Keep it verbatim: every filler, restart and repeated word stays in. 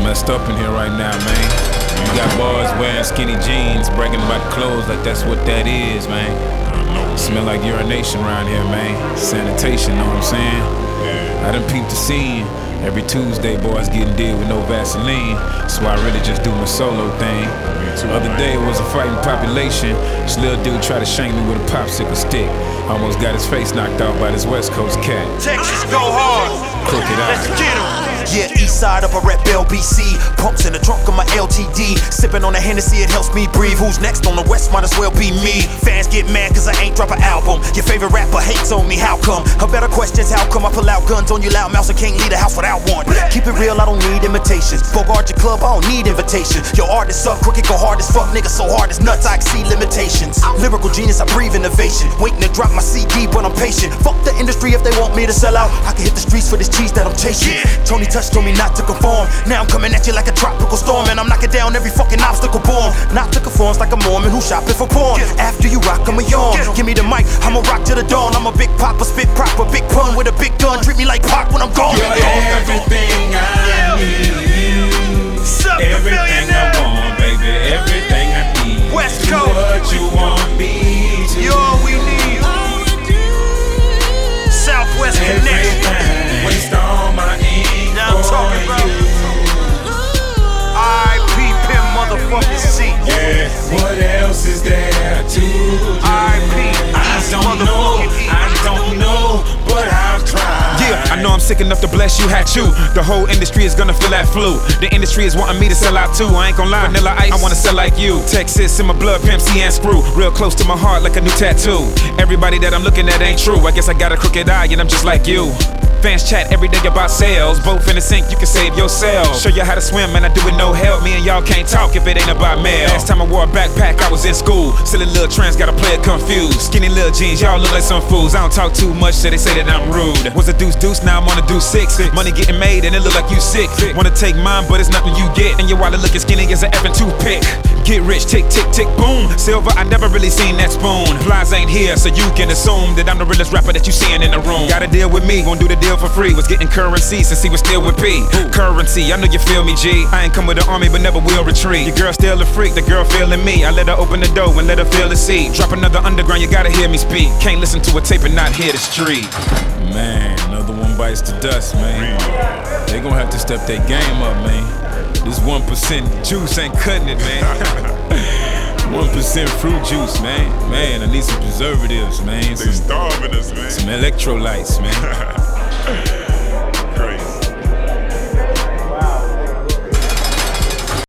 messed up in here right now, man. You got boys wearing skinny jeans, bragging about clothes like that's what that is, man. Smell like urination around here, man. Sanitation, know what I'm saying? I done peeped the scene. Every Tuesday, boys getting dead with no Vaseline, so I really just do my solo thing. The other day it was a fighting population. This little dude tried to shank me with a popsicle stick. Almost got his face knocked out by this West Coast cat. Texas go hard. Crooked eye. Let's get him. Yeah, east side up, I rep L B C. Pumps in the trunk of my L T D. Sipping on the Hennessy, it helps me breathe. Who's next on the west might as well be me. Fans get mad cause I ain't drop an album. Your favorite rapper hates on me, how come? Her better questions, how come I pull out guns on you loud mouths and can't leave the house without one? Keep it real, I don't need imitations. Bogart your club, I don't need invitations. Your artist suck, crooked, go hard as fuck. Niggas so hard as nuts, I exceed limitations. Lyrical genius, I breathe innovation. Waiting to drop my C D, but I'm patient. Fuck the industry if they want me to sell out. I can hit the streets for this cheese that I'm chasing. Tony Touch told me not to conform. Now I'm coming at you like a tropical storm, and I'm knocking down every fucking obstacle born. Not to conform like a Mormon who's shopping for porn. After you rock, I'ma yawn. Give me the mic, I'ma rock to the dawn. I'm a big papa, spit proper, big pun with a big gun. Treat me like Pac when I'm gone. You're everything I need. Everything I want, baby. Everything I need. West Coast. What you want me to. You're all we need. Southwest Connection. Waste all my ink. Now I'm talking about R I P Pimp motherfucking C. Yeah, what else is there to do? R I P I don't know, I don't know, but I'll try. Yeah, I know I'm sick enough to bless you, hat you. The whole industry is gonna feel that flu. The industry is wanting me to sell out too. I ain't gon' lie, Vanilla Ice, I wanna sell like you. Texas in my blood, Pimp C and Screw. Real close to my heart like a new tattoo. Everybody that I'm looking at ain't true. I guess I got a crooked eye and I'm just like you. Fans chat every day about sales. Both in the sink, you can save yourself. Show you how to swim, and I do it no help. Me and y'all can't talk if it ain't about mail. Last time I wore a backpack, I was in school. Silly little trends, got a player confused. Skinny little jeans, y'all look like some fools. I don't talk too much, so they say that I'm rude. Was a deuce deuce, now I'm on a deuce six. Money getting made, and it look like you sick. Wanna take mine, but it's nothing you get. And your wallet looking skinny as an effing toothpick. Get rich, tick, tick, tick, boom. Silver, I never really seen that spoon. Flies ain't here, so you can assume that I'm the realest rapper that you seeing in the room. Gotta deal with me, gon' do the deal for free. Was getting currency since he was still with P. Currency, I know you feel me, G. I ain't come with an army, but never will retreat. Your girl still a freak, the girl feeling me. I let her open the door and let her feel the seed. Drop another underground, you gotta hear me speak. Can't listen to a tape and not hear the street. Man, another one bites the dust, man. They gon' have to step their game up, man. This one percent juice ain't cutting it, man. one percent fruit juice, man. Man, I need some preservatives, man. They Some, starving us, man. some electrolytes, man.